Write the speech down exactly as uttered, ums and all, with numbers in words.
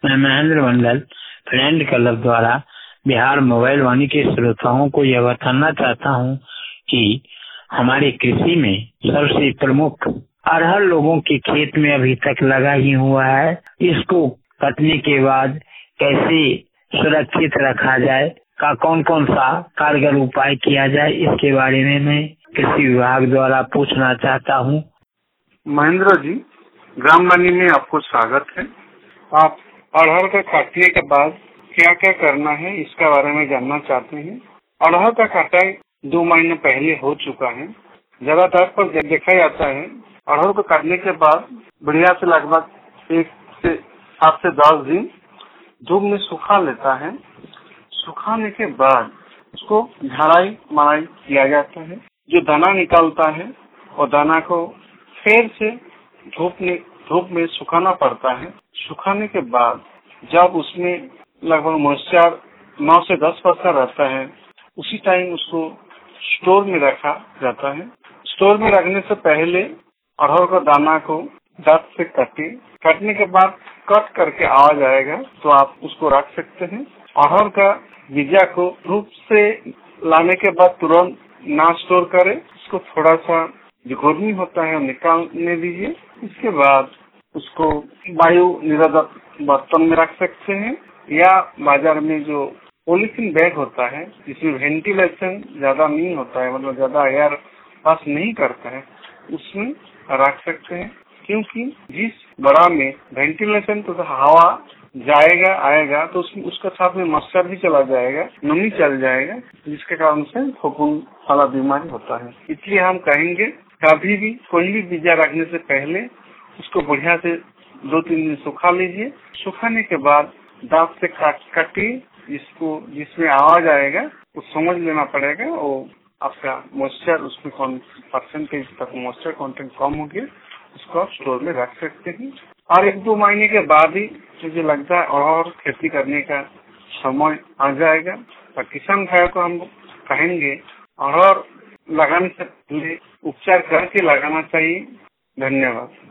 मैं महेंद्र मंडल friend club द्वारा Bihar mobile वाणी के श्रोताओं को यह बताना चाहता हूँ कि हमारे कृषि में सबसे प्रमुख अरहर लोगों के खेत में अभी तक लगा ही हुआ है। इसको कटने के बाद कैसे सुरक्षित रखा जाए का कौन कौन सा कारगर उपाय किया जाए, इसके बारे में मैं कृषि विभाग द्वारा पूछना चाहता हूँ। महेंद्र जी, ग्राम वाणी में आपको स्वागत है। आप अरहर का काटने के बाद क्या क्या करना है इसके बारे में जानना चाहते हैं। अरहर का कटाई दो महीने पहले हो चुका है। ज्यादातर पर देखा जाता है अरहर को काटने के बाद बढ़िया से लगभग एक से सात से दस दिन धूप में सुखा लेता है। सुखाने के बाद उसको झाड़ाई मड़ाई किया जाता है। जो दाना निकलता है और दाना को फिर से धूप में धूप में सुखाना पड़ता है। सुखाने के बाद जब उसमें लगभग मॉइस्चर नौ से दस परसेंट रहता है, उसी टाइम उसको स्टोर में रखा जाता है। स्टोर में रखने से पहले अरहर का दाना को दांत से काटे, काटने के बाद कट करके आ जाएगा तो आप उसको रख सकते हैं। अरहर का बीजा को धूप से लाने के बाद तुरंत ना स्टोर करें, उसको थोड़ा सा जो गर्मी होता है निकालने दीजिए। इसके बाद उसको वायु निरोधक बर्तन में रख सकते हैं या बाजार में जो पॉलीथीन बैग होता है जिसमें वेंटिलेशन ज्यादा नहीं होता है, मतलब ज्यादा एयर पास नहीं करता है, उसमें रख सकते हैं। क्योंकि जिस बड़ा में वेंटिलेशन तो हवा जाएगा आएगा तो उसमें उसका साथ में मच्छर भी चला जाएगा, नमी चल जाएगा, जिसके कारण से फफूंद वाला बीमारी होता है। इसलिए हम कहेंगे कभी भी कोई भी बीजा रखने से पहले उसको बढ़िया से दो तीन दिन सुखा लीजिए। सुखाने के बाद दांत से काट काटिए, जिसको जिसमें आवाज आएगा वो समझ लेना पड़ेगा और आपका मॉइस्चर उसमें कौन परसेंटेज तक मॉइस्चर कंटेंट कम हो गया, उसको आप स्टोर में रख सकते हैं। और एक दो महीने के बाद ही मुझे लगता है और खेती करने का समय आ जाएगा। और किसान भाइयों को हम कहेंगे और लगाने से पहले उपचार करके लगाना चाहिए। धन्यवाद।